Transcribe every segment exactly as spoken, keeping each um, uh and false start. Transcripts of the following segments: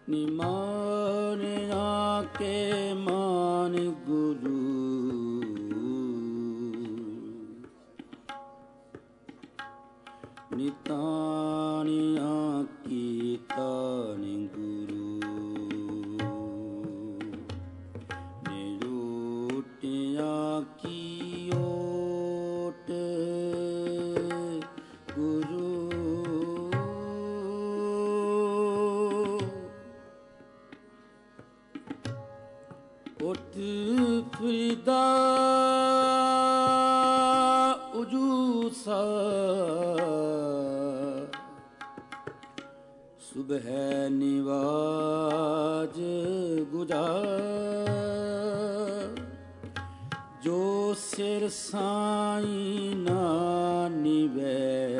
निमान आके मान गुरु नितानिया की तानि गुरु निरूटिया की ओट गुरु ओट फरीदा उजूसा सुबह निवाज गुजार जो सिर साईं ना निवे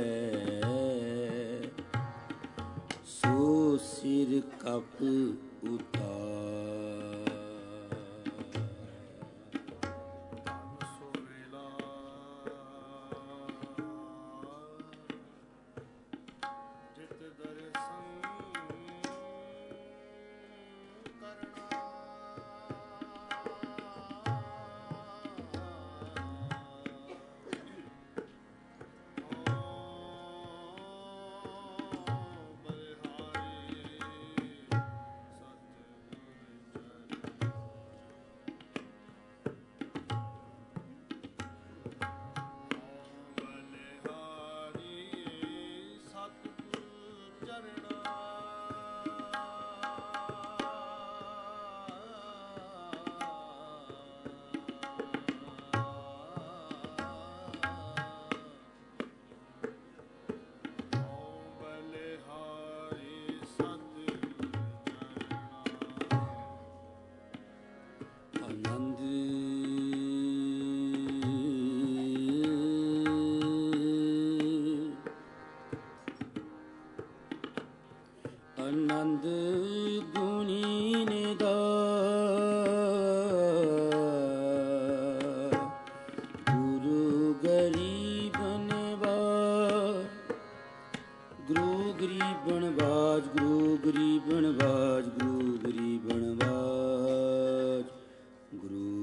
सो सिर कप उतार आनंद गुणी निदा गुरु गरीबन बाज गुरु गरीबन बाज गुरु गरीबन बाज गुरु गरीबन बाज गुरु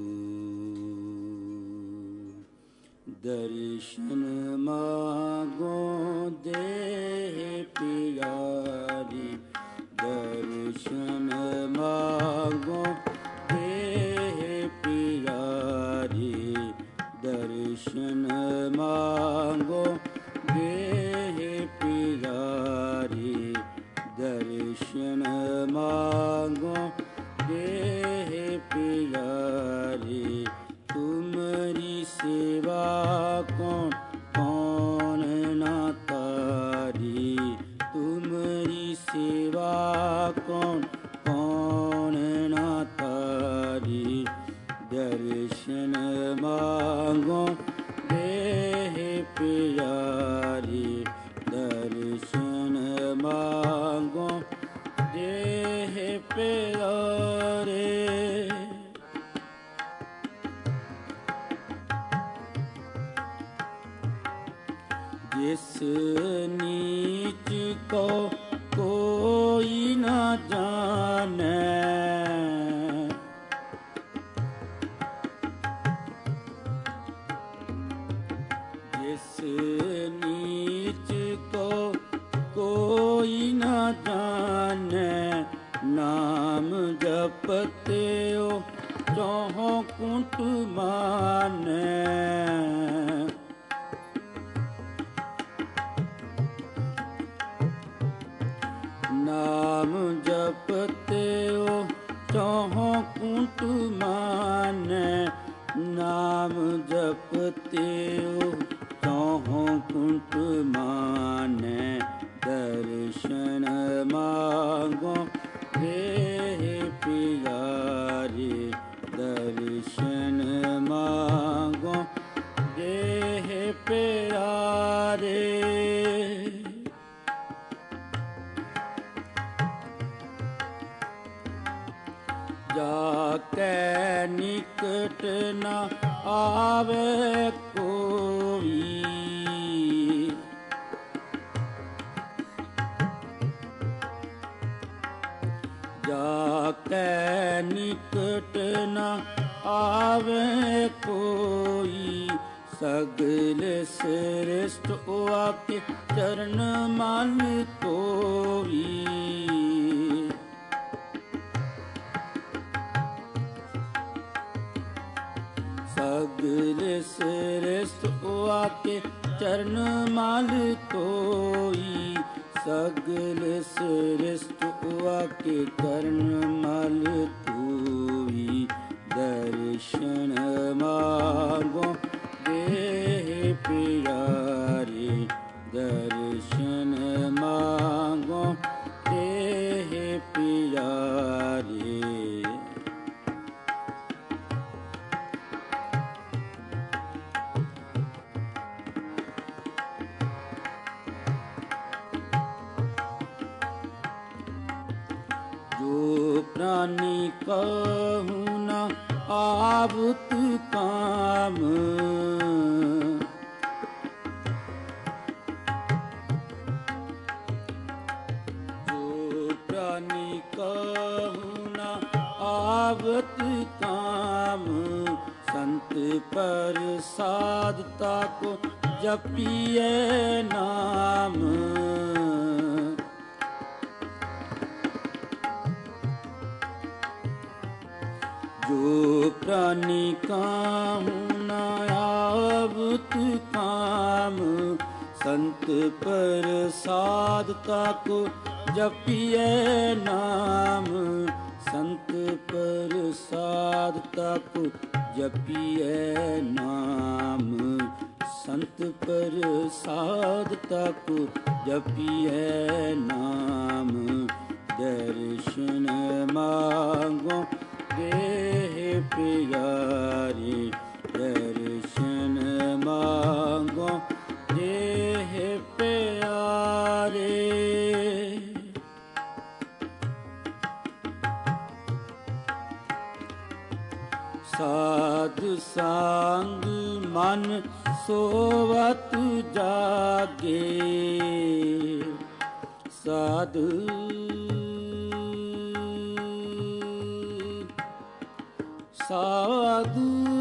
दर्शन मागो देह प्यारी दर्शन मागो देह प्यारी दर्शन मागो देह प्यारी दर्शन मागो देह प्यारी तुम्हारी सेवा कौन कौन ना तारी तुम्हारी सेवा कौन कौन ना तारी दर्शन मांगो देह प्यारी दर्शन मांगो देह प्यारे जिस नीच को कोई न जाने जिस नीच को कोई न जाने नाम जपते हो चौहों कुंट माने नाम जपते हो चौहों कुंट माने नाम जपते हो चौहों कुंट माने दर्शन मांगो देह प्यारी दर्शन मांगो देह प्यारे जाके निकट न आवे कोई ਜਾਕੈ ਨਿਕਟ ਨ ਆਵੇ ਕੋਈ, ਸਗਲ ਸ੍ਰਿਸ਼ਟ ਆਕੇ ਚਰਨ ਮਲ ਧੋਈ। ਸਗਲ ਸ੍ਰਿਸ਼ਟ ਆਕੇ ਚਰਨ ਮਲ ਧੋਈ, ਸਗਲ ਸ੍ਰਿਸ਼ਟ ਆਕੇ ਚਰਨ ਮਲ ਧੋਈ। ਦਰਸ਼ਨ ਮਾਗੋ ਦੇਹ ਪਿਆਰੇ, ਦਰਸ਼ਨ ਮਾਗੋ ਦੇਹ ਪਿਆਰੇ। ਜੋ ਪ੍ਰਾਨੀ ਕਹੂੰ ਨ ਆਵਤ ਕਾਮ, ਜੋ ਪ੍ਰਾਨੀ ਕਹੂੰ ਨ ਆਵਤ ਕਾਮ, ਸੰਤ ਪ੍ਰਸਾਦ ਤਾਕੋ ਜਪੀਐ ਨਾਮ। ਜੋ ਪ੍ਰਾਨੀ ਕਾਹੂ ਨ ਆਵਤ ਕਾਮ, ਸੰਤ ਪ੍ਰਸਾਦ ਤਾਕੋ ਜਪੀਐ ਨਾਮ। ਸੰਤ ਪ੍ਰਸਾਦ ਤਾਕੋ ਜਪੀਐ ਨਾਮ, ਸੰਤ ਪ੍ਰਸਾਦ ਤਾਕੋ ਜਪੀਐ ਨਾਮ। ਦਰਸ਼ਨ ਮਾਗੋ ਦੇਹ ਪਿਆਰੇ, ਦਰਸ਼ਨ ਮਾਗੋ ਦੇਹ ਪਿਆਰੇ। ਸਾਧ ਸੰਗ ਮਨ ਸੋਵਤ ਜਾਗੇ, ਸਾਧ ਸਾਧ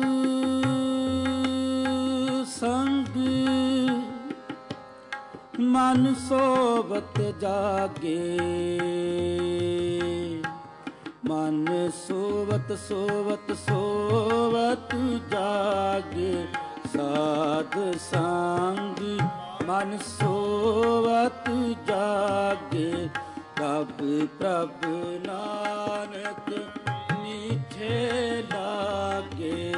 ਸੰਗ ਮਨ ਸੋਵਤ ਜਾਗੇ, ਮਨ ਸੋਵਤ ਸੋਵਤ ਸੋਵਤ ਜਾਗੇ। ਸਾਧ ਸੰਗ ਮਨ ਸੋਵਤ ਜਾਗੇ, ਪ੍ਰਭ ਪ੍ਰਭ ਨਾਨਕ ਮੀਠੇ ਲਾਗੇ।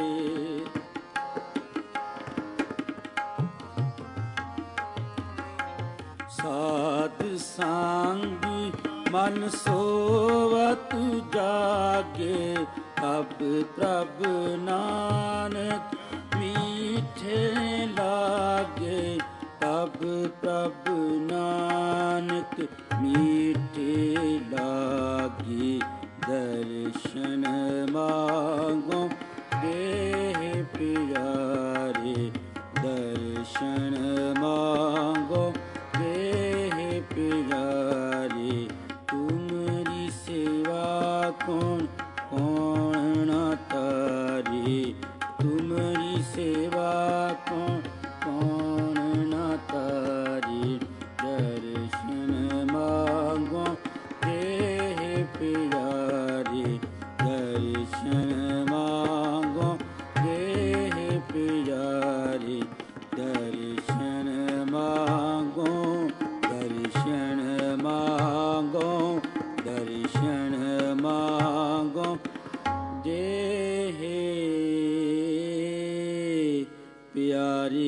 ਸਾਧ ਸੰਗ ਮਨ ਸੋਵਤ ਜਾਗੇ, ਪ੍ਰਭ ਪ੍ਰਭ ਨਾਨਕ ਮੀਠੇ ਲਾਗੇ। ਪ੍ਰਭ ਪ੍ਰਭ ਨਾਨਕ ਮੀਠੇ ਲਾਗੇ। ਦਰਸ਼ਨ ਮਾਗੋ ਦੇਹ ਪਿਆਰੇ, ਦਰਸ਼ਨ ਮਾਗੋ ਦੇਹ ਪਿਆਰੇ। ਤੁਮਰੀ ਸੇਵਾ ਕੌਣ ਕੌਣ ਨਾ ਤਾਰੇ, ਤੁਮਰੀ ਸੇਵਾ ਕੌਣ ਕੌਣ ਨਾ ਤਾਰੇ। ਦਰਸ਼ਨ ਮਾਗੋ ਦੇਹ ਪਿਆਰੇ, ਦਰਸ਼ਨ ਮਾਗੋ ਦੇਹ ਪਿਆਰੇ। ਦਰਸ਼ਨ ਮਾਗੋ, ਦਰਸ਼ਨ ਮਾਗੋ, ਦਰਸ਼ਨ ਮਾਗੋ ਦੇਹ ਪਿਆਰੇ।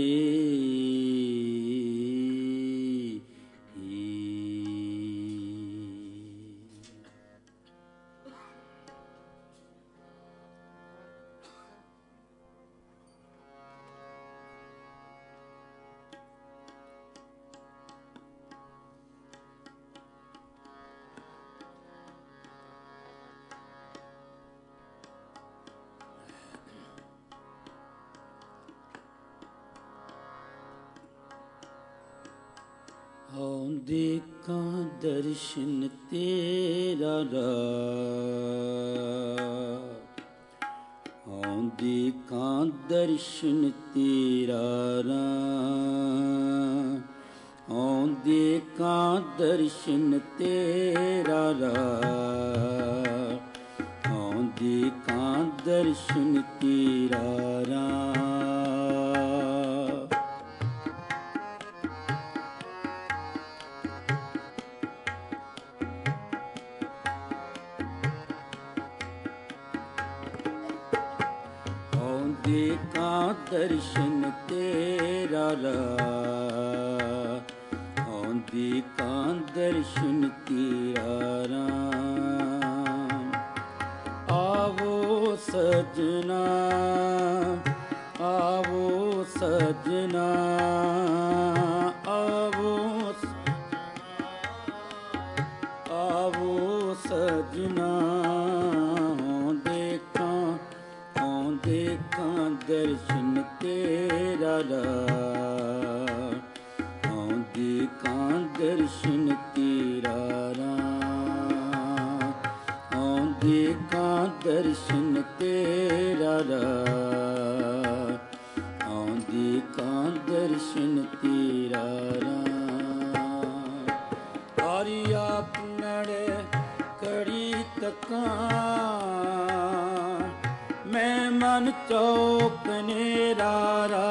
ਹਉ ਦੇਖਾਂ ਦਰਸ਼ਨ ਤੇਰਾ ਰਾਹ, ਹਉ ਦੇਖਾਂ ਦਰਸ਼ਨ ਤੇਰਾ ਰਾਹ, ਹਉ ਦੇਖਾਂ ਦਰਸ਼ਨ ਤੇਰਾ ਰਾਹ, ਹਉ ਦੇਖਾਂ ਦਰਸ਼ਨ ਤੇਰਾ ਰਾਹ। ਦੇਖਾਂ ਦਰਸ਼ਨ ਤੇਰਾ ਰਾਹ, ਹਉ ਦੇਖਾਂ ਦਰਸ਼ਨ ਤੇਰਾ ਰਾਹ। ਆਵੋ ਸਜਣਾ, ਆਵੋ ਸਜਣਾ, ਆਵੋ ਆਵੋ ਸਜਣਾ, ਦੇਖਾਂ ਦਰਸ਼ਨ ਤੇਰਾ ਰਾਹ, ਹਉ ਦੇਖਾਂ ਦਰਸ਼ਨ ਤੇਰਾ ਰਾਹ, ਹਉ ਦੇਖਾਂ ਦਰਸ਼ਨ ਤੇਰਾ ਰਾਹ, ਹਉ ਦੇਖਾਂ ਦਰਸ਼ਨ ਤੇਰਾ ਰਾਹ। ਹਰਿ ਆਪਨੜੇ ਕੜੀ ਤਕਾਂ, ਮੈਂ ਮਨ ਚੌਕ ਨਿਰਾਰਾ।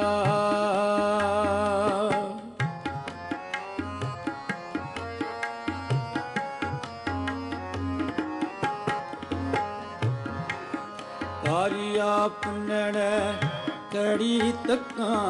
ਹਰਿ ਆਪਨੜੇ ਕੜੀ ਤਕਾਂ,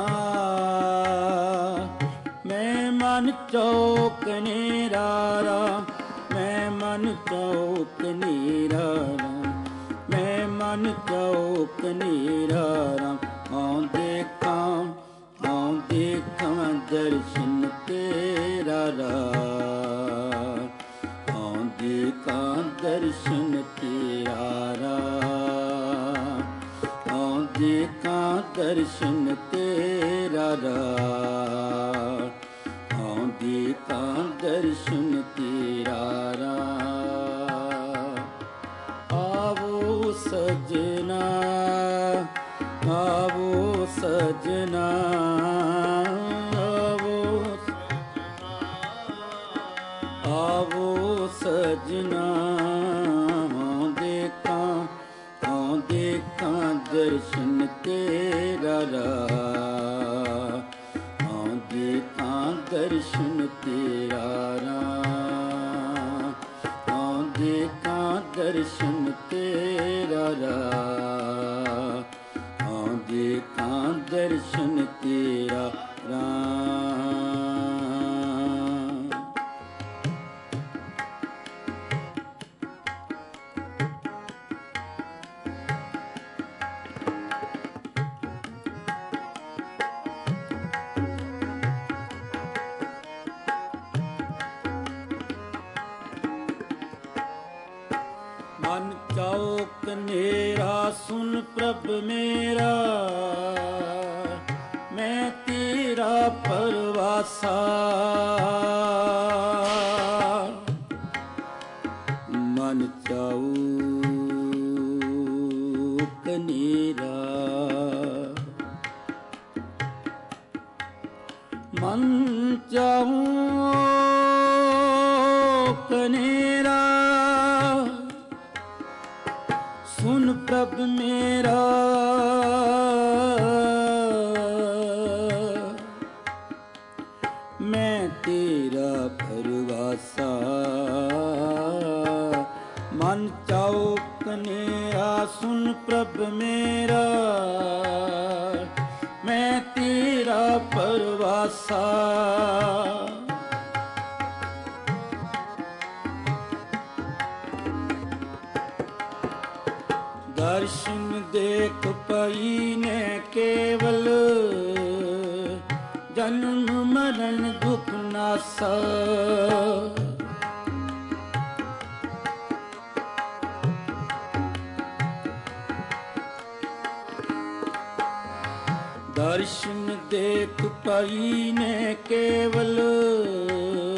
ਮੈਂ ਮਨ ਚੌਕ ਨਿਰਾਰਾ, ਮੈਂ ਮਨ ਚੌਕ ਨਿਰਾਰਾ, ਮੈਂ ਮਨ ਚੌਕ ਨਿਰਾਰਾ। ਹਉ ਦੇਖਾਂ, ਹਉ ਦੇਖਾਂ ਦਰਸ਼ਨ ਤੇਰਾ ਰਾਹ, ਹਉ ਦੇਖਾਂ ਦਰਸ਼ਨ ਤੇਰਾ ਰਾਹ, ਹਉ ਦੇਖਾਂ ਦਰਸ਼ਨ ਤੇਰਾ ਰਾਹ, ਹਉ ਦੇਖਾਂ ਦਰਸ਼ਨ ਤੇਰਾ ਰਾਹ। ਆਵੋ ਸਜਣਾ, ਆਵੋ ਸਜਣਾ, ਆਵੋ ਆਵੋ ਸਜਣਾ, ਹਉ ਦੇਖਾਂ, ਹਉ ਦੇਖਾਂ ਦਰਸ਼ਨ ਤੇਰਾ ਰਾਹ, ਹਉ ਦੇਖਾਂ ਦਰਸ਼ਨ ਤੇਰਾ ਰਾਹ, ਹਉ ਦੇਖਾਂ ਦਰਸ਼ਨ ਤੇਰਾ ਰਾਹ, ਹਉ ਦੇਖਾਂ ਦਰਸ਼ਨ ਤੇਰਾ ਰਾਹ। ਮਨ ਚੌਕ ਨੇਰਾ ਸੁਨ ਪ੍ਰਭ ਮੇਰਾ, ਮੈਂ ਤੇਰਾ ਪਰਵਾਸਾ। ਮਨ ਚੌਕ ਨੇਰਾ, ਮਨ ਚੌਕ ਨੇਰਾ, ਸੁਨ ਪ੍ਰਭ ਮੇਰਾ, ਮੈਂ ਤੇਰਾ ਪਰਵਾਸਾ। ਮਨ ਚੌਕ ਨੇਰਾ, ਸੁਨ ਪ੍ਰਭ ਮੇਰਾ, ਮੈਂ ਤੇਰਾ ਪਰਵਾਸਾ। ਦਰਸ਼ਨ ਦੇਖ ਪਈ ਨੇ ਕੇਵਲ, ਜਨਮ ਮਰਨ ਦੁਖ ਨਾਸਾ। ਦਰਸ਼ਨ ਦੇਖ ਪਈ ਨੇ ਕੇਵਲ,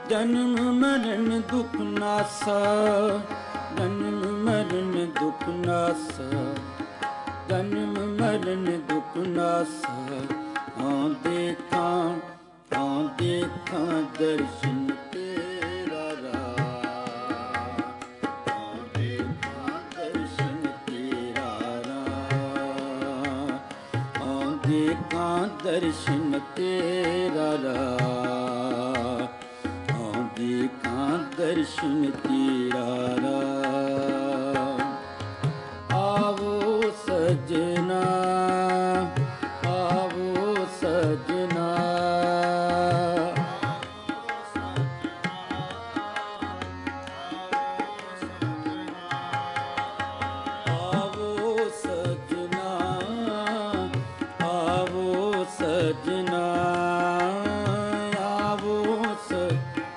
ਜਨਮ ਮਰਨ ਦੁਖ ਨਾਸਾ, ਜਨਮ ਮਰਨ ਦੁਖ ਨਾਸਾ, ਜਨਮ ਮਰਨ ਦੁਖ ਨਾਸਾ। ਹਾਂ ਦੇਖਾਂ, ਹਾਂ ਦੇਖਾਂ ਦਰਸ਼ਨ ਤੇਰਾ ਰਾਹ, ਹਾਂ ਦੇਖਾਂ ਦਰਸ਼ਨ ਤੇਰਾ ਰਾਹ, ਹਾਂ ਦੇਖਾਂ ਦਰਸ਼ਨ ਤੇਰਾ ਰਾਹ, ਹਾਂ ਦੇਖਾਂ ਦਰਸ਼ਨ ਤੇਰਾ ਰਾਹ। ਆਵੋ ਸਜਣਾ, ਆਵੋ ਸਜਣਾ, ਆਵੋ ਸਜਣਾ, ਆਵੋ ਸਜਣਾ, ਆਵੋ ਸ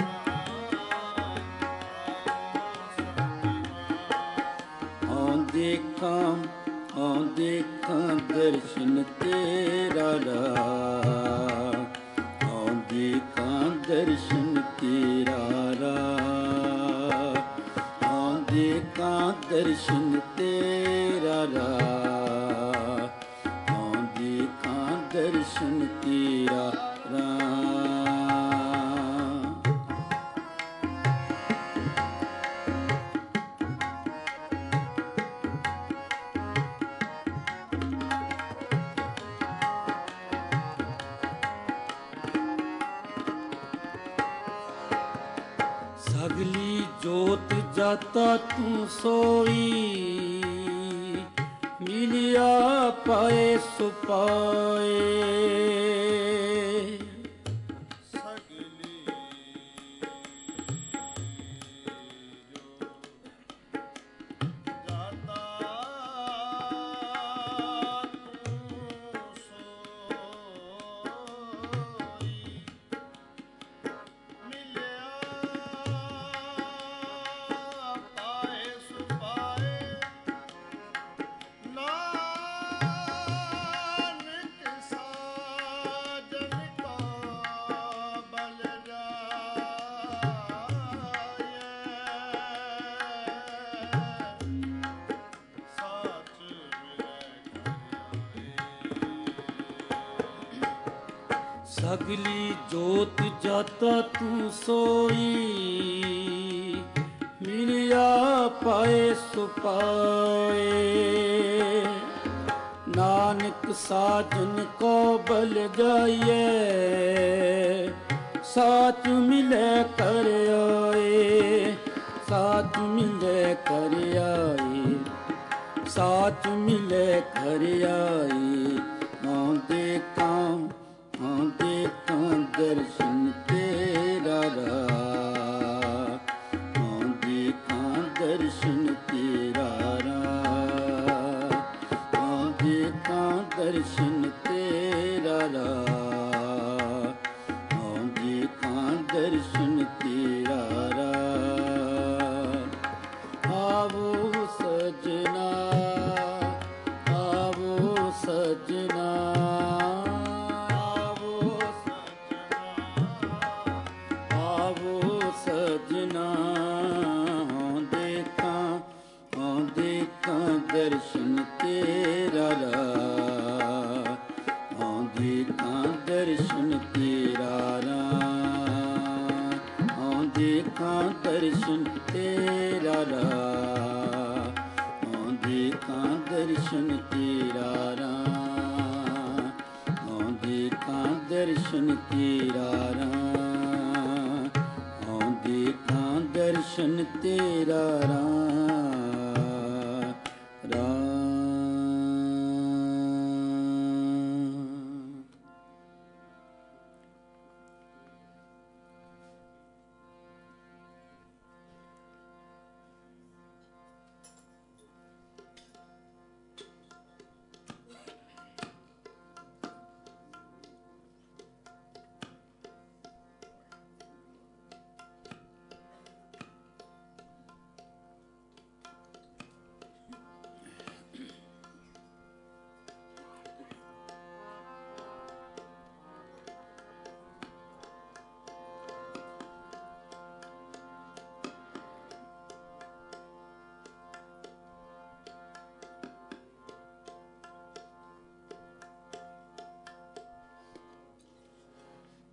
ਹਾਂ ਦੇਖਾਂ, ਹਾਂ ਦੇਖਾਂ ਦਰਸ਼ਨ ਤੇਰਾ ਰਾਹ, ਹਾਂ ਦੇਖਾਂ ਦਰਸ਼ਨ ਤੇਰਾ ਰਾਹ, ਹਾਂ ਦੇਖਾਂ ਦਰਸ਼ਨ ਤੇਰਾ ਰਾਹ, ਹਾਂ ਦੇਖਾਂ ਦਰਸ਼ਨ ਤੇਰਾ ਰਾਹ। ਸਗਲੀ ਜੋਤ ਜਾਤਾ ਤੂੰ ਸੋਈ, ਮਿਲਿਆ ਪਾਏ ਸੁਪਾਏ। ਸਗਲੀ ਜਾਤਾ ਤੂੰ ਸੋਈ, ਮਿਲਿਆ ਪਾਏ ਸੁਪਾਏ। ਨਾਨਕ ਸਾਜਨ ਕੋ ਬਲ ਜਾਏ, ਸਾਚ ਮਿਲੈ ਸਗਲੀ ਜੋਤ ਜਾਤਾ ਤੂੰ ਸੋਈ, ਮਿਲਿਆ ਪਾਏ ਸੁਪਾਏ। ਨਾਨਕ ਸਾਜਨ ਕੋ ਬਲ ਜਾਈਏ, ਸਾਚ ਮਿਲੇ ਕਰ ਆਏ, ਸਾਚ ਮਿਲੇ ਕਰ ਆਏ, ਸਾਚ ਮਿਲੇ ਕਰ ਆਏ। ਹਾਂ ਦੇਖਾਂ, ਹਾਂ ਦੇਖਾਂ ਦਰਸ਼ਨ ਤੇਰਾ ਰਾਹ, ਹਾਂ ਦੇਖਾਂ ਦਰਸ਼ਨ ਤੇਰਾ ਰਾਹ, ਹਾਂ ਦੇਖਾਂ ਦਰਸ਼ਨ ਤੇਰਾ ਰਾਹ, ਹਾਂ ਦੇਖਾਂ ਦਰਸ਼ਨ ਤੇਰਾ ਰਾਹ। ਆਵੋ ਸਜਣਾ, ਆਵੋ ਸਜਣਾ, ਆਵੋ ਸਜਣਾ, ਹਾਂ ਦੇਖਾਂ, ਹਾਂ ਦੇਖਾਂ ਦਰਸ਼ਨ ਤੇਰਾ ਰਾਹ, ਹਾਂ ਦੇਖਾਂ ਦਰਸ਼ਨ ਤੇਰਾ ਰਾਹ, ਹਾਂ ਦੇਖਾਂ ਦਰਸ਼ਨ ਤੇਰਾ ਰਾਹ, ਹਾਂ ਦੇਖਾਂ ਦਰਸ਼ਨ ਤੇਰਾ ਰਾਹ, ਹਾਂ ਦੇਖਾਂ ਦਰਸ਼ਨ ਤੇਰਾ ਰਾਹ, ਹਾਂ ਦੇਖਾਂ ਦਰਸ਼ਨ ਤੇਰਾ ਰਾਹ, ਰਾਹ।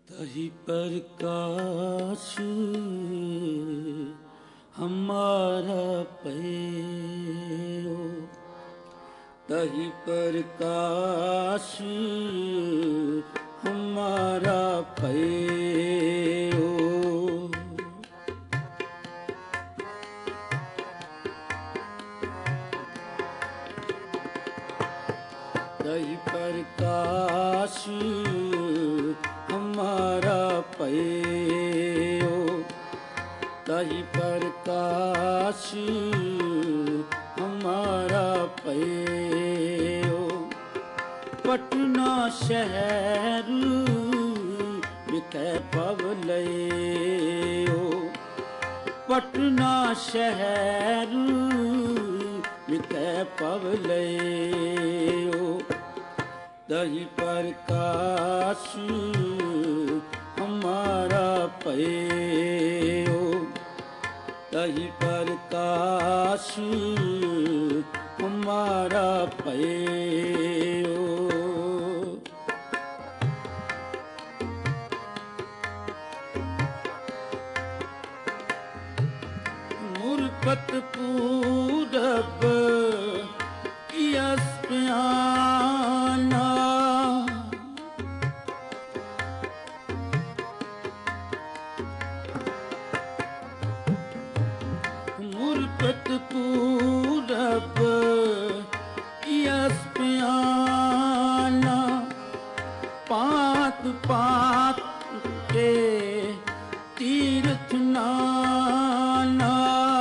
तहि प्रकाश हमारा पयो, तहि प्रकाश हमारा पयो। तहि प्रकाश हमारा पयो, तहि प्रकाश हमारा पयो। पटना शहर विखे पवलयो, पटना शहर विखे पवलयो। तहि प्रकाश हमारा पयो, तहि प्रकाश हमारा पयो। मुरपत पूरब कियस प्याना, मुरपत पूरब कियस प्याना। पात पात के तीर्थ नाना,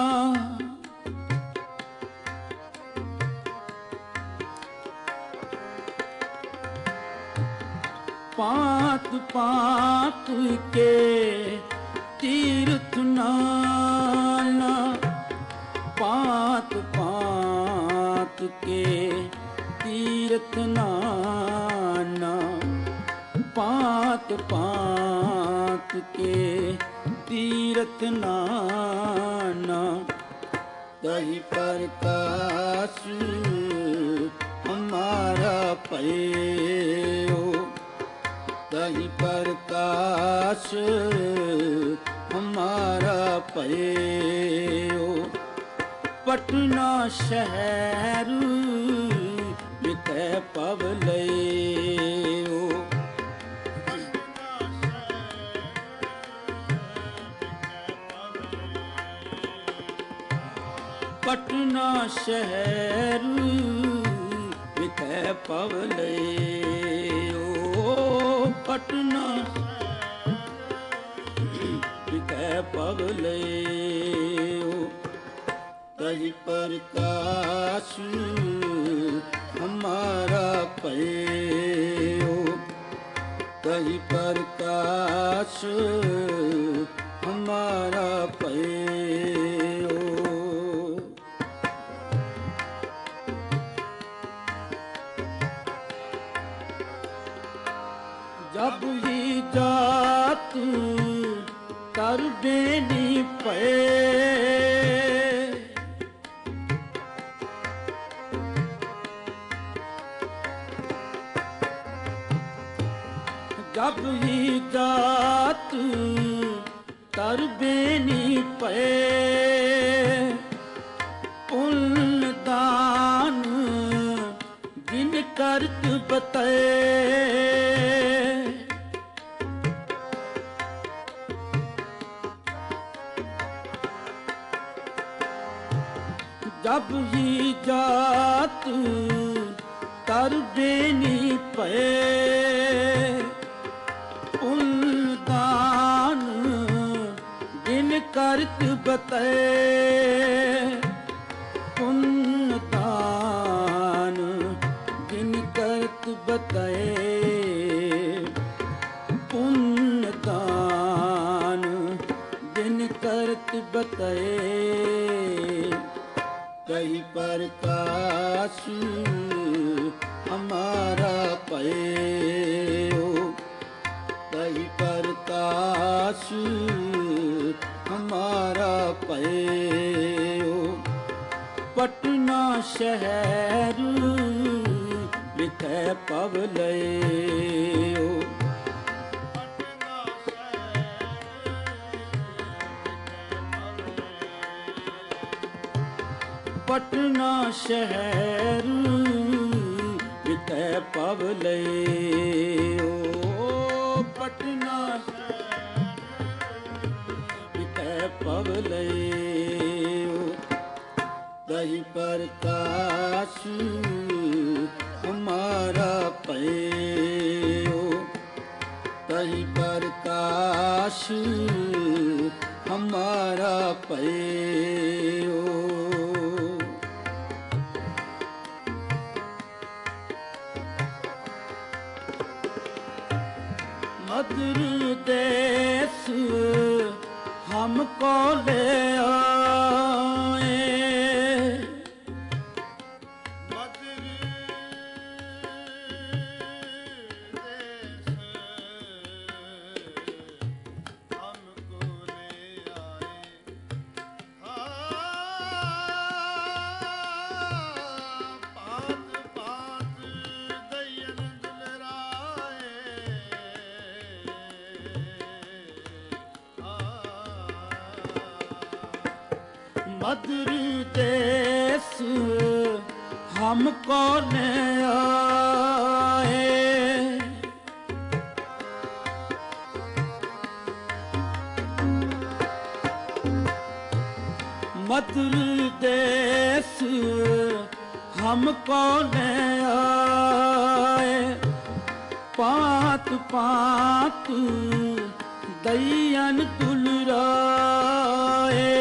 पात पात के तीर्थ नाना, पात पात के तीर्थ नाना, पात पात के तीर्थ नाना। तहि प्रकाश हमारा पयो, तहि प्रकाश हमारा पयो। पटना शहर विखे पवलयो, पटना शहर विखे पवलयो, पटना विखे पवलयो। तहि प्रकाश हमारा पयो, तहि प्रकाश हमारा पयो। जब ही जात कर बेनी पे, जब ही जात कर बेनी पे। पुण्य दान जिन करत बते, जब ही जात कर बेनी पे। पुण्य दान जिन करत बते, पुण्य दान जिन करत बते। पुण्य दान जिन करत बते। तहि प्रकाश हमारा पयो, तहि प्रकाश हमारा पयो। पटना शहर विखे पवलयो, ਪਟਨਾ ਸ਼ਹਿਰ ਵਿਖੇ ਪਵ ਲਇਓ, ਪਟਨਾ ਵਿਖੇ ਪਵ ਲਇਓ। ਦਈ ਪ੍ਰਕਾਸ਼ ਹਮਾਰਾ ਪਇਓ, ਤਹੀ ਪ੍ਰਕਾਸ਼ ਹਮਾਰਾ ਪਇਓ। मधुर देश हमको ले आए, ਮਧੁਰ ਦੇਸ ਹਮਕੋ ਲੈ ਆਏ। ਹਾਂ ਪਾਤ ਪਾਤ ਦਇਨ ਦੁਲਰਾਏ। मधुर देश हमको ले आए, मधुर देश हमको ले आए। पात पात दयन दुलराए,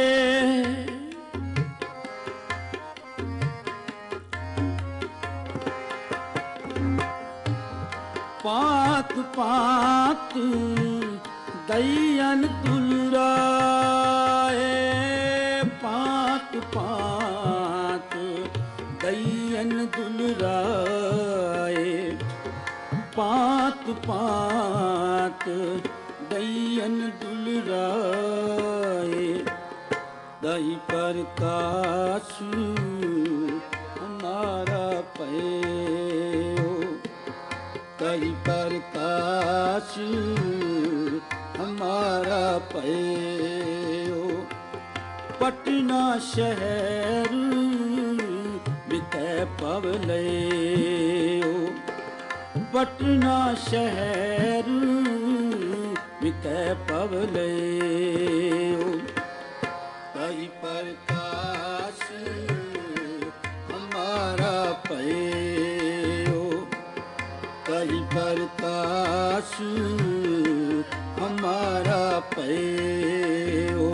पात पात दयन दुलराए, पात पात दयन दुलराए, पात पात दयन दुलराए। दई प्रकाश हमारा पयो, दई प्रकाश हमारा पयो। पटना शहर विखे पव लइयो, पटना शहर विखे पव लइयो। दई प्रकाश हमारा पयो, दई प्रकाश हमारा पयो।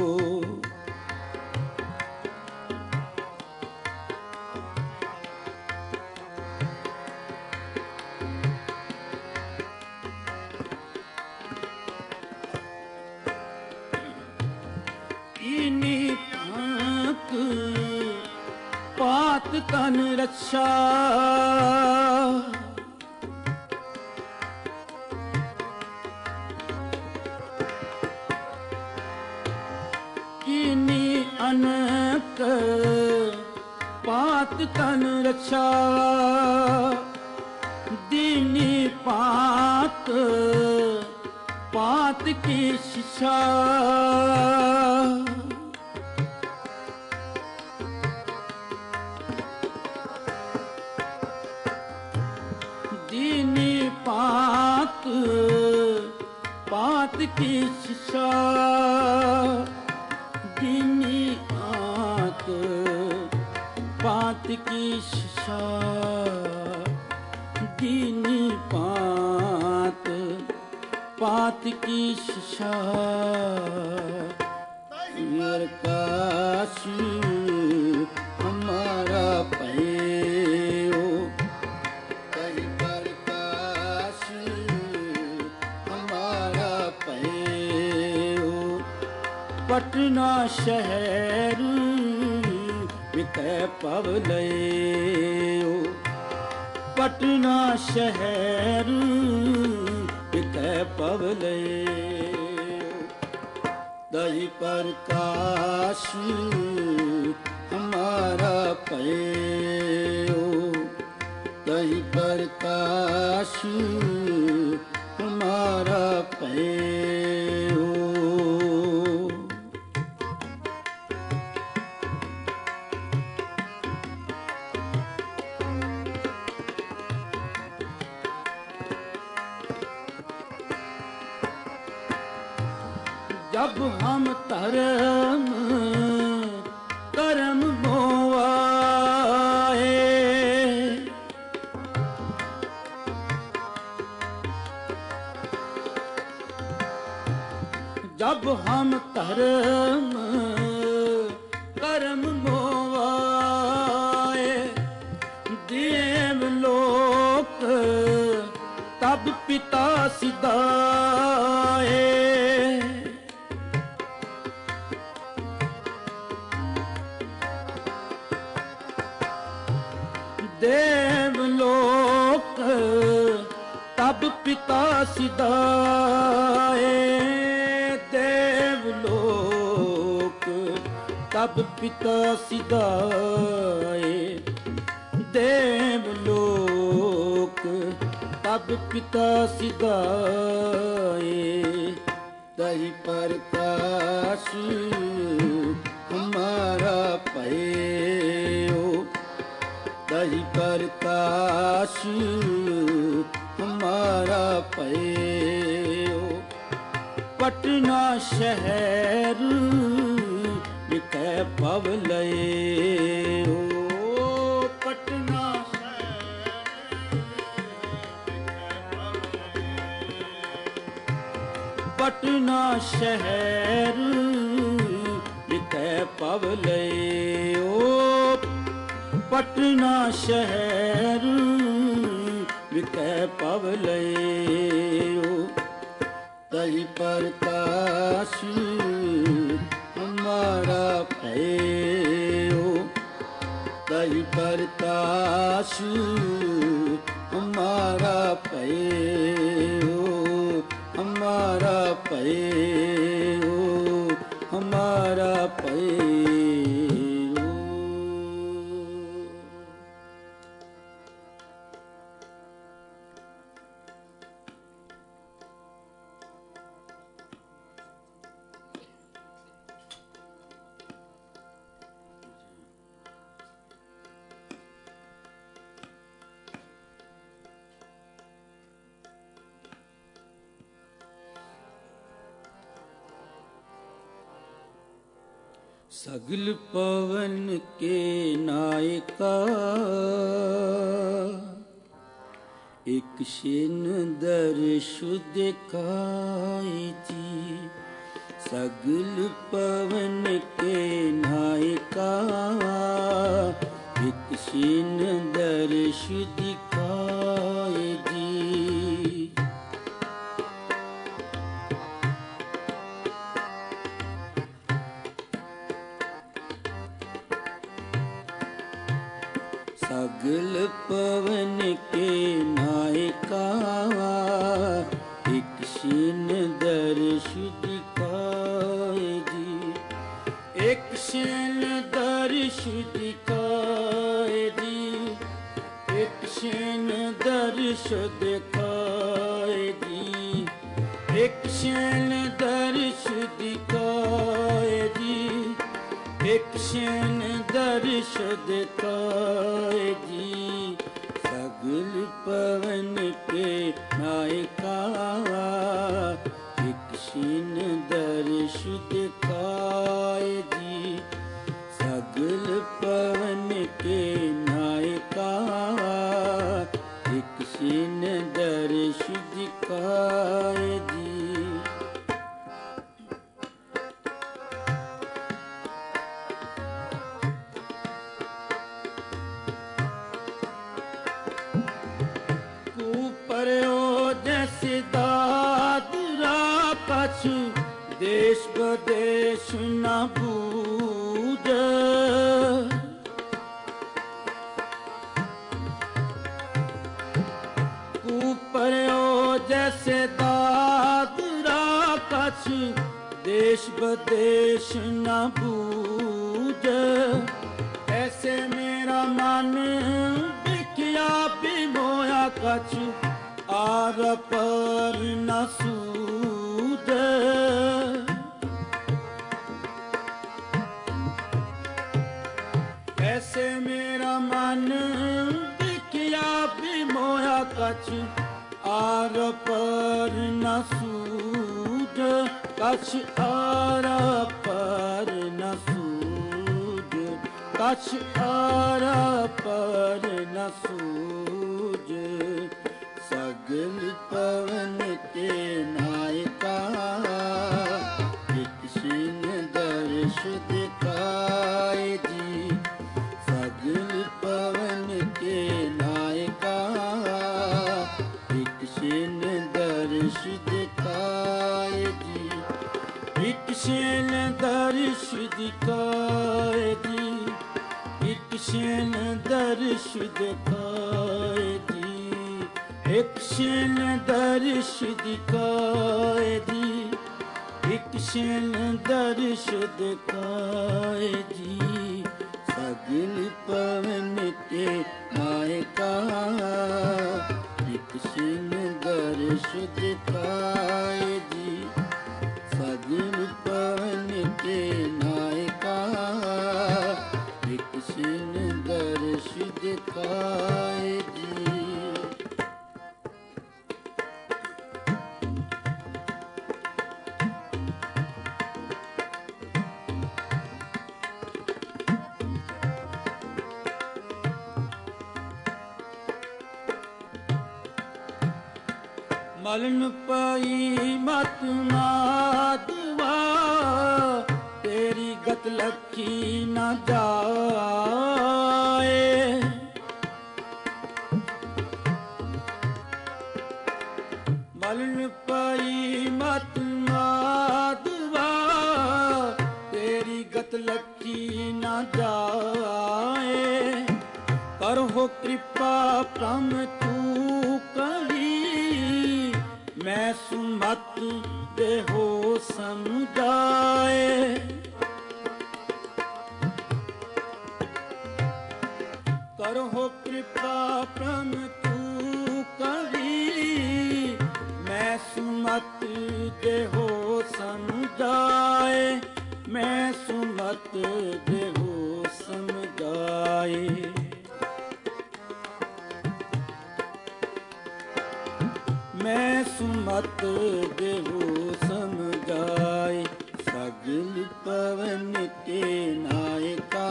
इनी भांत पात तन रक्षा, इनी अनक पात तन रक्षा। दीनी पात पात की शिक्षा, दीनी पात पात की शिक्षा। दीनी पात पात की शिक्षा, दीनी पात पात की शिक्षा। प्रकाश हमारा पयो, कई प्रकाश हमारा पयो। पटना शहर विखे पव लइयो, पटना शहर विखे पव लइयो। दई प्रकाश हमारा पयो, दई प्रकाश हमारा पयो। जब हम धर्म कर्म मोआए, जब हम धर्म कर्म मोआए, देवलोक तब पिता सिधाए। देवलोक तब पिता सिधाए, देवलोक तब पिता सिधाए, देवलोक तब पिता सिधाए। तहि प्रकाश हमारा भयो, तहि प्रकाश हमारा भयो। पटना शहर बिकै पवलय हो, पटना पटना शहर बिकै पवलय हो, पटना शहर बिकै पवलय हो। तहि प्रकाश हमारा भयो, तहि प्रकाश हमारा भयो, हमारा भयो, हमारा भयो। सगल पवन के नायका, एक शेन दर्श दिखाई थी। सगल पवन के नायका, एक शेन दर्श दिखाई दी। सगल पवन के नायका, एक शेन दर्श दिखाए दी। एक शेन दर्श दिखाए दी, एक शेन दर्श दिखाए दी, एक शेन दर्श दिखाए दी, एक शेन दर्श दिखाए दी। सगल पवन के नायका, एक शेन दर्श दिखाए दी। सगल पवन के नायका, एक शेन दर्श दिखाए दी। जैसे दादरा कछु देश बदेश न बूझ। ऊपरो जैसे दादरा कछु देश बदेश न बूझ। ऐसे मेरा मन बिखया बिमोया कछु आर पर न सूझ। ऐसे मेरा मन बिखया बिमोया कछु आर पर न सूझ। ਕਛ ਆਰਾ ਪਰ ਨ ਸੂਝ, ਕਛ ਆਰਾ ਪਰ ਨ ਸੂਝ। ਸਗਲ ਪਵਨ ਕੇ ਨਾਇਕਾ, ਇਕ ਸਿੰਘ ਦਰਸ਼ ਦਿਖਾਏ ਜੀ। ਸਗਲ ਪਵਨ ਕੇ ਨਾਇਕਾ, ਇਕ ਸਿੰਘ ਦਰਸ਼ ਦਿਖਾਏ ਜੀ। ਇਕ ਸਿੰਘ ਦਰਸ਼ ਦਿਖਾਏ ਜੀ, ਇਕ ਸਿੰਘ ਦਰਸ਼ ਦਿਖਾਏ ਜੀ। ਇਕ ਸਿੰਘ ਦਰਸ਼ ਦਿਖਾਏ ਜੀ, ਇਕ ਸਿੰਘ ਦਰਸ਼ ਦਿਖਾਏ ਜੀ। ਸਗਲ ਪਵਨ ਕੇ ਨਾਇਕਾ, ਇਕ ਸਿੰਘ ਦਰਸ਼ ਦਿਖਾਏ ਜੀ। ਸਗਲ ਪਵਨ ਕੇ ਨਾਇਕਾ, ਇਕ ਸਿੰਘ ਦਰਸ਼ ਦਿਖਾਏ ਜੀ। ਮਲਨ ਪਾਈ ਮਤ ਮਾਦਵਾ, ਤੇਰੀ ਗਤ ਲਖੀ ਨਾ ਜਾਏ। ਮਲਨ ਪਾਈ ਮਤ ਮਾਦਵਾ, ਤੇਰੀ ਗਤ ਲਖੀ ਨਾ ਜਾਏ। ਕਰਹੁ ਕਿਰਪਾ ਪ੍ਰਮ ਤੂ ਕਰੀ, ਮੈਂ ਸੁਮਤ ਦੇਹੋ ਸਮਝਾਏ। ਕਰਹੁ ਕਿਰਪਾ ਪ੍ਰਮ ਤੂ ਕਰੀ, ਮੈਂ ਸੁਮਤ ਦੇਹੋ ਸਮਝਾਏ। ਮੈਂ ਸੁਮਤ ਦੇਹੋ ਸਮਝਾਏ। ਮੈਂ ਸੁਮਤ ਦੇਹੋ ਸਮਝਾਏ। ਸਗਲ ਪਵਨ ਕੇ ਨਾਇਕਾ,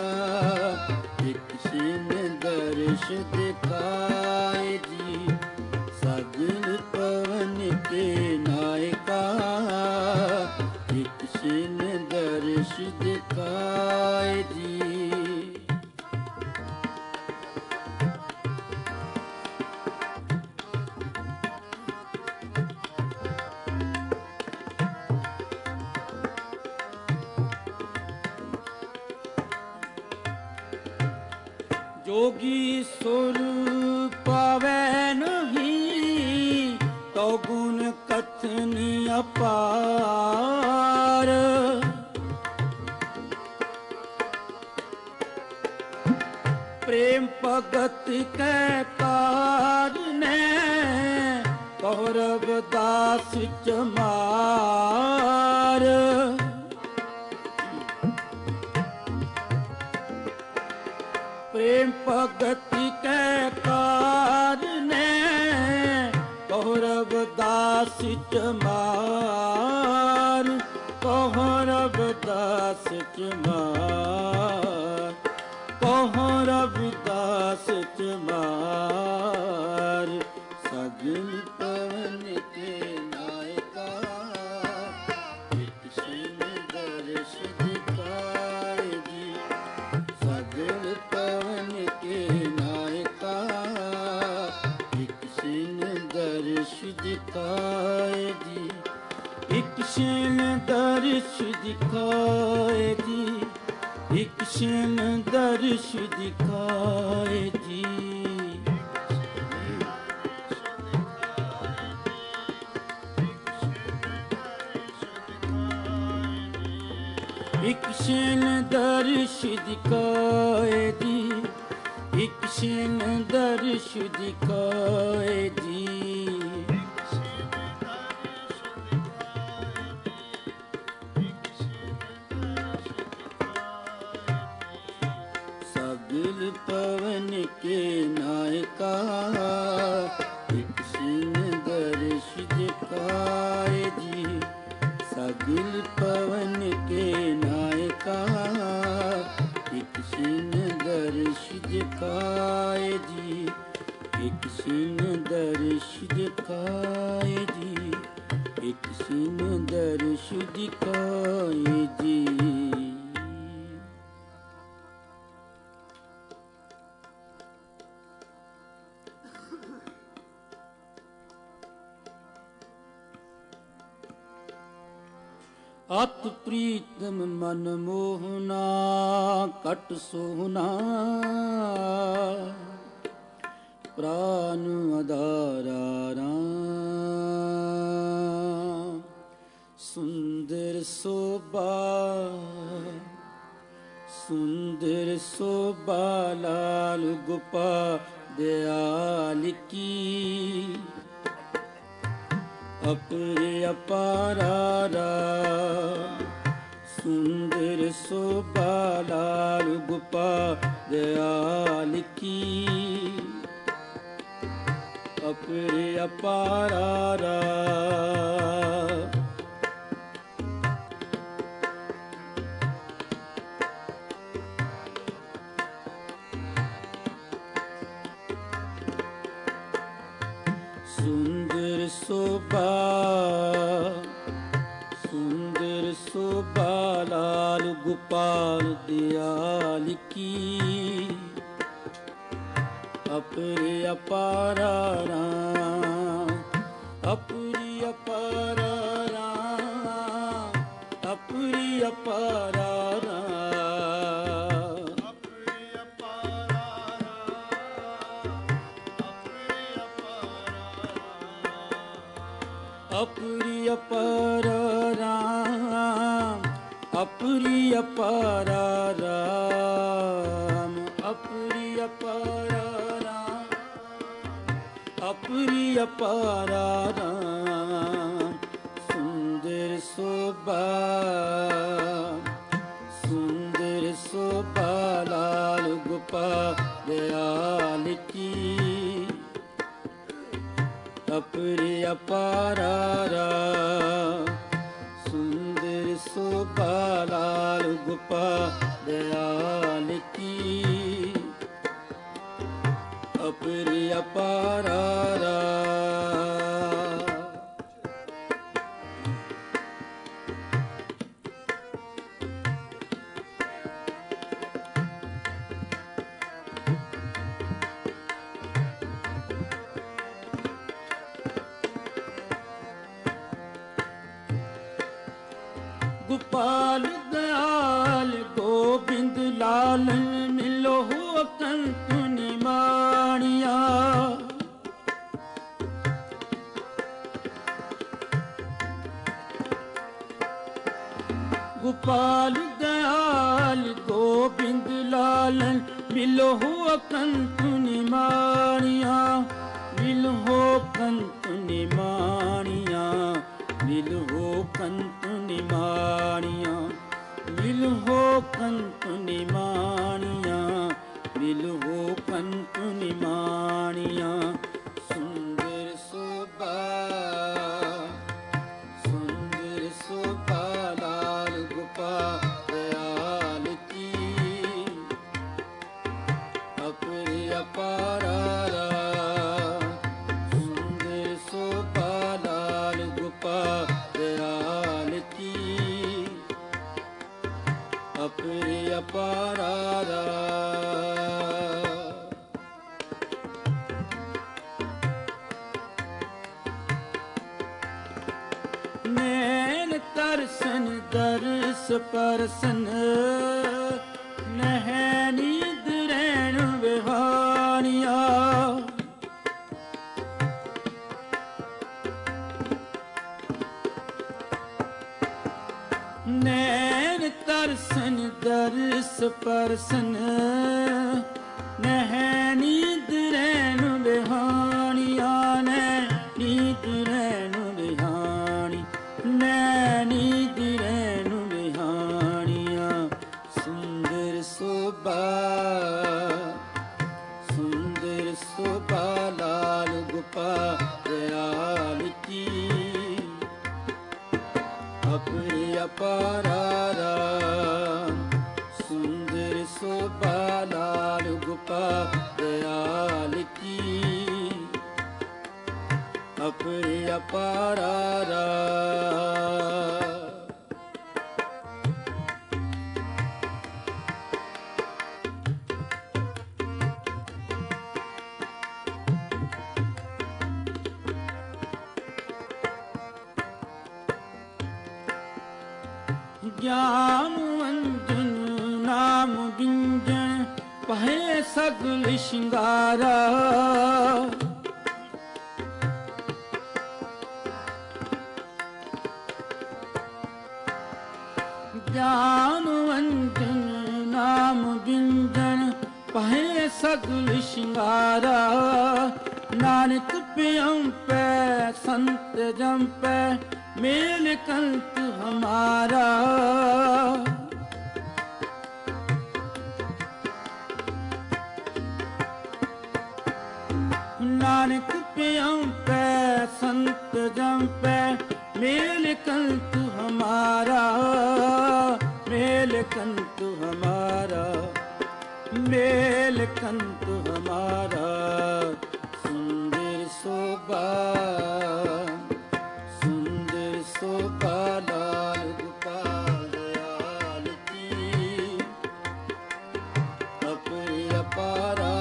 ਇਕ ਸਿੰਘ ਦਰਸ਼ ਦਿਖਾਏ ਜੀ। ਸਗਲ ਪਵਨ ਕੇ ਨਾਇਕਾ, ਇਕ ਸਿੰਘ ਦਰਸ਼ ਦਿਖਾਏ ਜੀ। ਜੋਗੀ ਸੁਰ ਪਾਵੈ ਨਹੀਂ, ਤੋ ਗੁਣ ਕਥਨ ਅਪਾਰ। ਪ੍ਰੇਮ ਭਗਤ ਕੈ ਕਾਰਨੈ, ਕਹੁ ਰਵਿਦਾਸ ਚਮਾਰ। ਪ੍ਰੇਮ ਭਗਤ ਕੈ ਕਾਰਨੈ, ਕਹੁ ਰਵਿਦਾਸ ਚਮਾਰ। ਕਹੁ ਰਵਿਦਾਸ ਚਮਾਰ, ਕਹੁ ਰਵਿਦਾਸ ਚਮਾਰ। ਸਗਲ ਪਵਨ ਕੇ ਨਾਇਕਾ, ਇਕ ਸਿੰਘ ਦਰਸ਼ ਦਿਖਾਏ ਜੀ। ਸਗਲ ਪਵਨ ਕੇ ਨਾਇਕਾ, ਇਕ ਸਿੰਘ ਦਰਸ਼ ਦਿਖਾਏ ਜੀ। ਇਕ ਸਿੰਘ ਦਰਸ਼ ਦਿਖਾਏ ਜੀ, ਇਕ ਸਿੰਘ ਦਰਸ਼ ਦਿਖਾਏ ਜੀ। ਇਕ ਸਿੰਘ ਦਰਸ਼ ਦਿਖਾਏ ਜੀ, ਇਕ ਸਿੰਘ ਦਰਸ਼ ਦਿਖਾਏ ਜੀ। ਸਗਲ ਪਵਨ ਕੇ ਨਾਇਕਾ, ਇਕ ਸਿੰਘ ਦਰਸ਼ ਦਿਖਾਏ ਜੀ। दिल पवन के नायका एक सीन दर्श दिखाए जी, एक सीन दर्श दिखाए जी, एक सीन दर्श दिखाए जी। अत प्रीतम मन मोहना कट सोहना, प्राण आधारा राम। सुंदर शोभा सुंदर शोभा लाल गोपा दयाल की, अपरे अपारा सुंदर शोभा लाल गोपा दयाल की, अपरे अपारा। सुंदर शोभा सुंदर शोभा लाल गोपाल दयाल की, अपरे अपारा राम, अपरी अपारा राम, अपरी अपारा राम, अपरी अपारा अपरी अपारा राम, अपरी अपारा राम, अपरी अपारा राम, अपरी अपारा राम। सुंदर शोभा सुंदर शोभा लाल गोपा दयाल की, अपरे अपारा सुंदर शोभा लाल गोपा दयाल की, अपरे अपारा। गोपाल दयाल गोविंद लालन मिलो हो कंत निमाणिया, गोपाल दयाल गोविंद लालन मिलो हो कंत निमाणिया, मिल हो कंत निमाणिया, मिल हो कंत निमाणिया, मिल हो कंत निमाणिया, मिल हो कंत निमाणिया। सुंदर शोभा सुंदर शोभा लाल गोपा दयाल की, अपरे अपारा सुंदर शोभा लाल गोपा दयाल की, अपरे अपारा। नैन तरसन दर्श परसन नहैनी दरैन विहानिया, नैन तरसन दर्श परसन नहैनी दरैन विहानिया, नैनी दरैन विहानी, नैनी दरैन विहानिया। सुंदर शोभा सुंदर शोभा लाल गोपा दयाल की, अपने ਗਿਆਨਵੰਤ ਨਾਮ ਬਿੰਜਨ ਪਹਿ ਸਗਲ ਸ਼ਿੰਗਾਰਾ। ਗਿਆਨਵੰਤ ਨਾਮ ਬਿੰਜਨ ਪਹਿ ਸਗਲ ਸ਼ਿੰਗਾਰਾ। ਨਾਨਕ ਪਿਅੰ ਪੈ ਸੰਤ ਜੰਪੈ ਮੇਲ ਕੰਤ ਹਮਾਰਾ। ਨਾਨਕ ਪਿਅੰ ਪੈ ਸੰਤ ਜੰਪੈ ਮੇਲ ਕੰਤ ਹਮਾਰਾ। ਮੇਲ ਕੰਤ ਹਮਾਰਾ, ਮੇਲ ਕੰਤ ਹਮਾਰਾ। ਸੁੰਦਰ ਸੋਭਾ, ਸੁੰਦਰ ਸੋਭਾ ਲਾਲ ਗੋਪਾਲ ਦਇਆਲ ਕੀ। ਅਪਰਿ ਅਪਾਰਾ,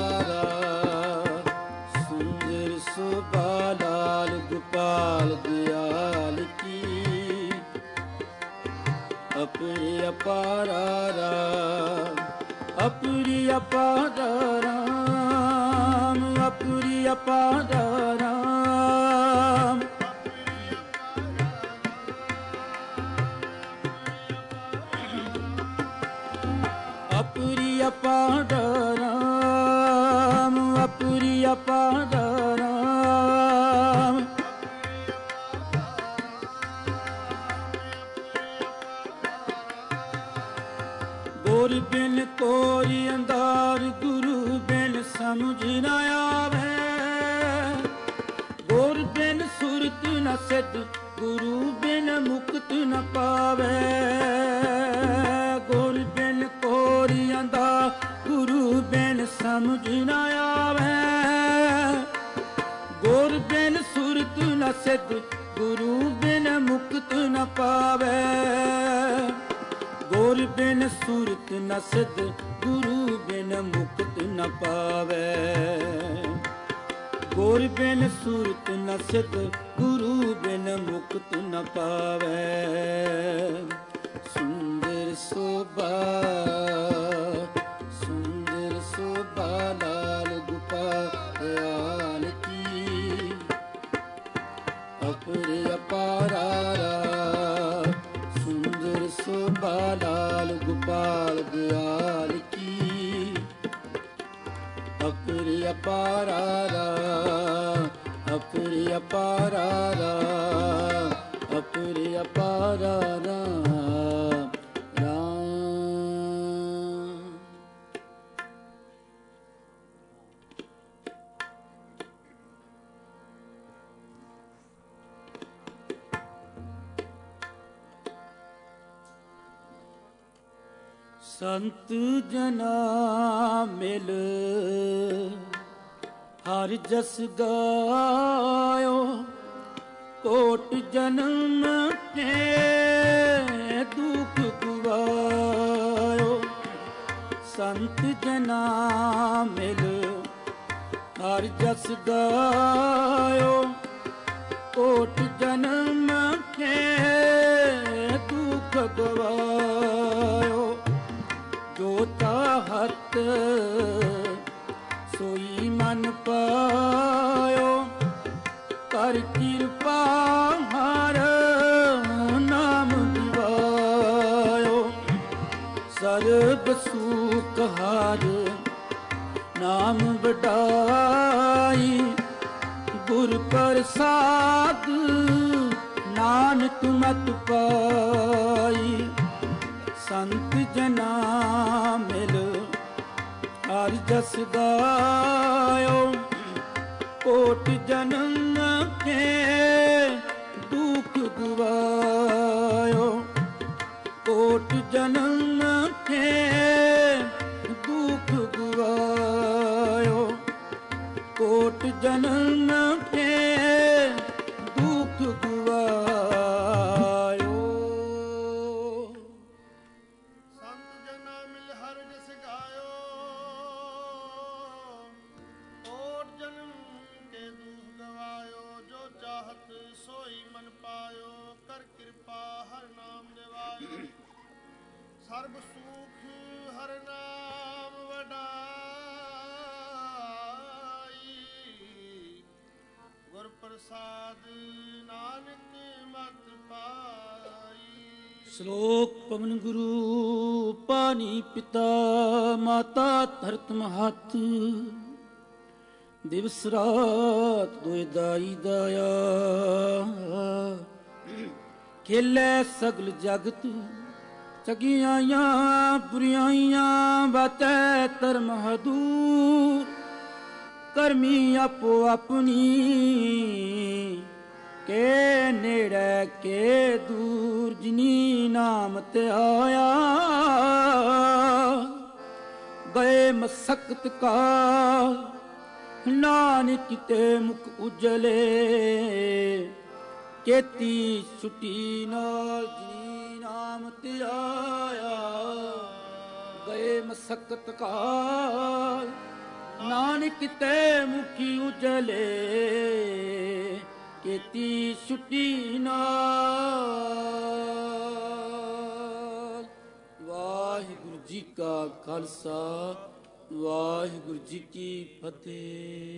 ਸੁੰਦਰ ਸੋਭਾ ਲਾਲ ਗੋਪਾਲ ਦਇਆਲ ਕੀ। ਅਪਰਿ ਅਪਾਰਾ, ਅਪਰਿ ਅਪਾਰਾ ਰਾਮ। ਅਪਰਿ ਅਪਾਰਾ ਰਾਮ। ਅਪਰਿ ਅਪਾਰਾ ਰਾਮ। ਅਪਰਿ ਅਪਾਰਾ ਰਾਮ। ਗੁਰ ਬਿਨ ਕੋਰਿ ਅੰਧਾਰ, ਗੁਰੂ ਬਿਨ ਸਮਝ ਨ ਆਵੇ। ਗੁਰ ਬਿਨ ਸੁਰਤ ਨ ਸਿਧ, ਗੁਰੂ ਬਿਨ ਮੁਕਤ ਨ ਪਾਵੇ। ਗੁਰ ਬਿਨ ਕੋਰਿ ਅੰਧਾਰ, ਗੁਰੂ ਬਿਨ ਸਮਝ ਨ ਆਵੇ। ਗੁਰ ਬਿਨ ਸੁਰਤ ਨ ਸਿਧ, ਗੁਰੂ ਬਿਨ ਮੁਕਤ ਨ ਪਾਵੇ। ਗੁਰ ਬਿਨ ਸੁਰਤ ਨ ਸਿਧ, ਗੁਰੂ ਬਿਨ ਮੁਕਤ ਨ ਪਾਵੇ। ਗੁਰ ਬਿਨ ਸੁਰਤ ਨ ਸਿਧ, ਗੁਰੂ ਬਿਨ ਮੁਕਤ ਨ ਪਾਵੇ। ਸੁੰਦਰ ਸੋਭਾ, ਸੁੰਦਰ ਸੋਭਾ ਲਾਲ ਗੋਪਾਲ ਦਇਆਲ ਕੀ। ਅਪਰਿ ਅਪਾਰਾ, ਸੁੰਦਰ ਸੋਭਾ ਲਾਲ ਗੋਪਾਲ ਦਇਆਲ ਕੀ। ਅਪਰਿ ਅਪਾਰਾ, ਅਪਰਿ ਅਪਾਰਾ, ਅਪਰਿ ਅਪਾਰਾ ਰਾਮ। ਸੰਤ ਜਨਾ ਮਿਲ ਹਰ ਜਸ ਗਾਇਓ। ਕੋਟ ਜਨਮ ਕੇ ਦੁਖ ਗਵਾਇਓ। ਸੰਤ ਜਨਾ ਮਿਲ ਹਰ ਜਸ ਗਾਇਓ। ਕੋਟ ਜਨਮ ਕੇ ਦੁਖ ਗਵਾਇਓ। ਜੋ ਚਾਹਤ ਸੋਈ ਮਨ ਪਾਇਓ। ਕਰ ਕਿਰਪਾ ਹਰ ਨਾਮ ਦਿਵਾਇਓ। ਸਰਬ ਸੁਖ ਹਰ ਨਾਮ ਵਡਾਈ। ਗੁਰ ਪ੍ਰਸਾਦ ਨਾਨਕ ਮਤ ਪਾਈ। ਸੰਤ ਜਨਾ ਮਿਲ ਹਰ ਜਸ ਗਾਇਓ। ਕੋਟ ਜਨਮ ਕੇ ਦੁਖ ਗਵਾਇਓ। ਕੋਟ ਜਨਮ ਕੇ ਦੁਖ ਗਵਾਇਓ। ਕੋਟ ਜਨਮ ਕੇ ਦੁਖ ਗਵਾਇਓ। ਸੰਤ ਜਨਾ ਮਿਲ ਹਰ ਜਸ ਗਾਇਓ। ਕੋਟ ਜਨਮ ਕੇ ਦੁਖ ਗਵਾਇਓ। ਜੋ ਚਾਹਤ ਸੋਈ ਮਨ ਪਾਇਓ। ਕਰ ਕਿਰਪਾ ਹਰ ਨਾਮ ਦਿਵਾਇਓ। ਸਰਬ ਸੁਖ ਹਰਿ ਨਾਮ ਵਡਾਈ ਗੁਰ ਪ੍ਰਸਾਦ ਨਾਨਕ ਮਤ ਪਾਈ। ਸ਼ਲੋਕ ਪਵਨ ਗੁਰੂ ਪਾਣੀ ਪਿਤਾ ਮਾਤਾ ਧਰਤ ਮਹੱਤ ਦਿਵਸ ਰਾਤ ਦੋਇ ਦਾਈ ਦਾਇਆ ਖੇਲੇ ਸਗਲ ਜਗਤ ਚਗਿਆਈਆਂ ਬੁਰੀਆਈਆਂ ਬਾਤੈ ਧਰਮ ਹਦੂਰ ਕਰਮੀ ਆਪੋ ਆਪਣੀ ਕੇ ਨੇੜੇ ਕੇ ਦੂਰ ਜਿਨੀ ਨਾਮ ਤੇ ਆਇਆ ਗਏ ਮਸਕਤ ਕਾ ਨਾਨਕ ਤੇ ਮੁਖ ਉਜਲੇ ਕੇਤੀ ਛੁੱਟੀ ਨਾਲ ਜਿਨੀ ਨਾਮ ਤੇ ਆਇਆ ਗਏ ਮਸਕਤ ਕਾਲ ਨਾਨਕ ਤੇ ਮੁਖੀ ਉਜਲੇ ਕੇਤੀ ਛੁੱਟੀ ਨਾਲ। ਵਾਹਿਗੁਰੂ ਜੀ ਕਾ ਖਾਲਸਾ ਵਾਹਿਗੁਰੂ ਜੀ ਕੀ ਫਤਿਹ।